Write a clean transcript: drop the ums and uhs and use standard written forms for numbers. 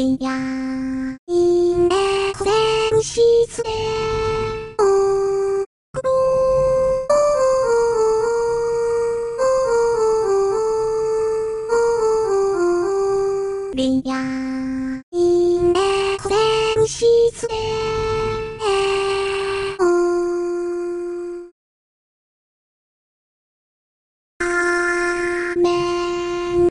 リアインエクセルシステムクロリアインエクセルシステム